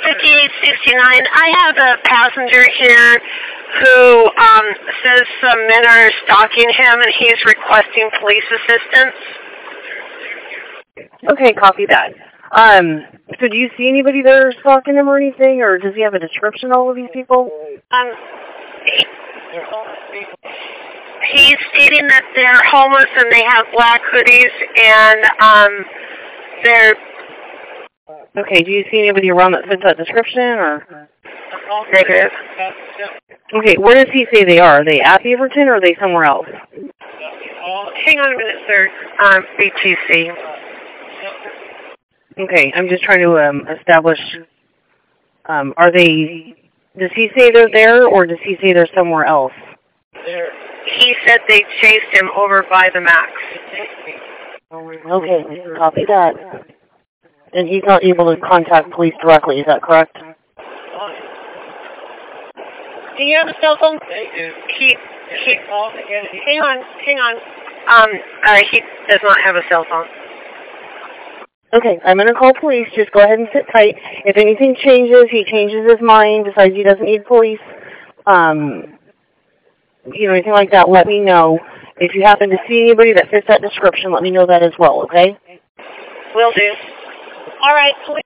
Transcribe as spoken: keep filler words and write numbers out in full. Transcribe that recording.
fifty-eight sixty-nine. I have a passenger here who um, says some men are stalking him and he's requesting police assistance. Okay, copy that. Um, so do you see anybody there stalking him or anything, or does he have a description of all of these people? Um, he's stating that they're homeless and they have black hoodies and um, they're... Okay, do you see anybody around that fits that description, or? Negative. Okay, where does he say they are? Are they at Beaverton, or are they somewhere else? Hang on a minute, sir. Um, B T C. Okay, I'm just trying to um, establish, um, are they, does he say they're there, or does he say they're somewhere else? He said they chased him over by the Max. Okay, copy that. And he's not able to contact police directly, is that correct? Do you have a cell phone? He, he, hang on, hang on. Um, uh, he does not have a cell phone. Okay, I'm going to call police. Just go ahead and sit tight. If anything changes, he changes his mind, decides he doesn't need police, um, you know, anything like that, let me know. If you happen to see anybody that fits that description, let me know that as well, okay? Will do. All right, police.